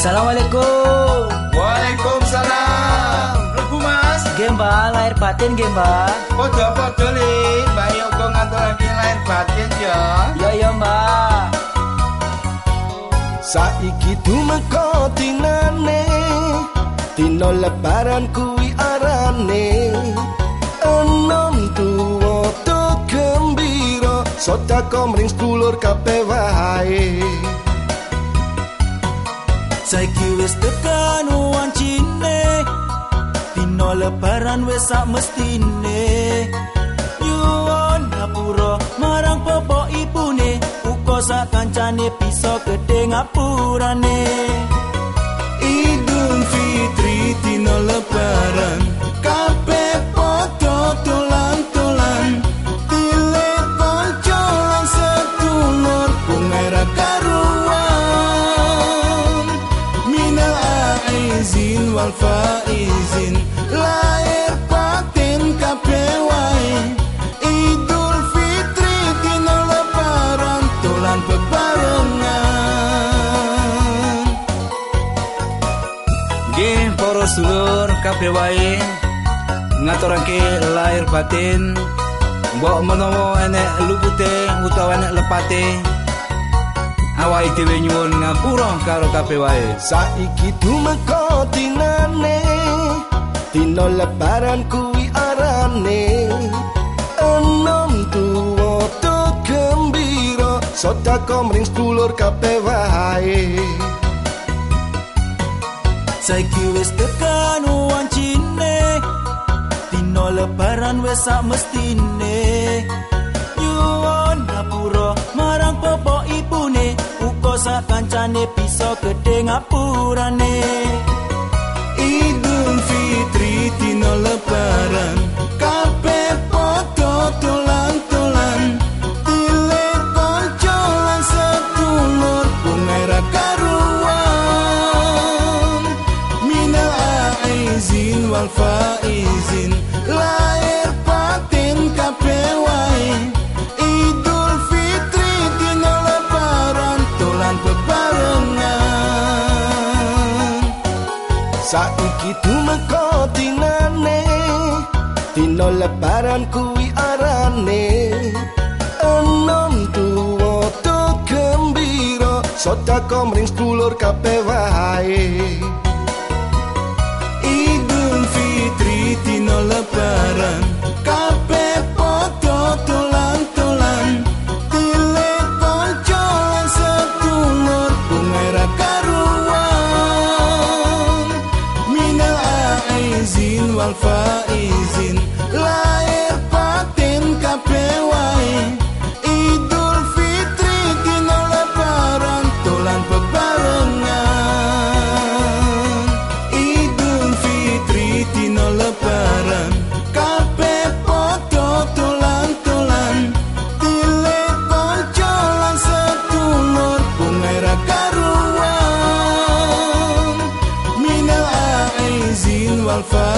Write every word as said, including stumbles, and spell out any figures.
Assalamualaikum. Waalaikumsalam. Lebu Mas. Gemba lahir batin Gemba. Podo-podo li, Mbak Yoko ngaturake lahir batin ya. Ya ya Mbak. Saiki dumeka dinane, dina lebaran kuwi arane. Enom tuwa to gembira, sedekah mring sedulur kabeh wae. Saiki wis tekan wancine, dina lebaran wis sak mestine. Nyuwun ngapura marang bapak ibune, uga sak kancane bisa gedhe ngapurane. Idul Fitri dina lebaran, kabeh padha dolan-dolan. Dilek kanca lan sedulur pungera karuan. Minal aizin wal faizin, lahir batin kabeh wae. Idul Fitri dina lebaran, dolan bebarengan. Nggih, para sedulur kabeh wae ngaturake lahir batin. Mbok menawa enek lupute utawa enek lepate, awake dhewe nyuwun ngapura karo kabeh wae. Saiki dumeka dinane, dina lebaran kuwi arane. Enom tuwa to gembira, sedekah mring sedulur kabeh wae. Saiki wis tekan wancine, dina lebaran wis sak mestine. Nyuwun ngapura marang bapak ibune, uga sak kancane bisa gedhe ngapurane. Idul Fitri dina lebaran, kabeh padha dolan-dolan. Dilek kanca lan sedulur pungera karuan. Minal aizin wal faizin, lahir batin kabeh wae. Idul Fitri dina lebaran, dolan bebarengan. Saiki dumeka dinane, dina lebaran kuwi arane. Enom tuwa to gembira, sedekah mring sedulur kabeh wae. Idul Fitri dina lebaran, kabeh padha dolan-dolan. Dilek kanca lan sedulur pungera karuan. Minal aizin wal faizin, lahir batin kabeh wae. Idul Fitri dina lebaran, dolan bebarengan. Idul Fitri dina lebaran, kabeh padha dolan-dolan. Dilek kanca lan sedulur pungera karuan. Minal aizin wal faizin.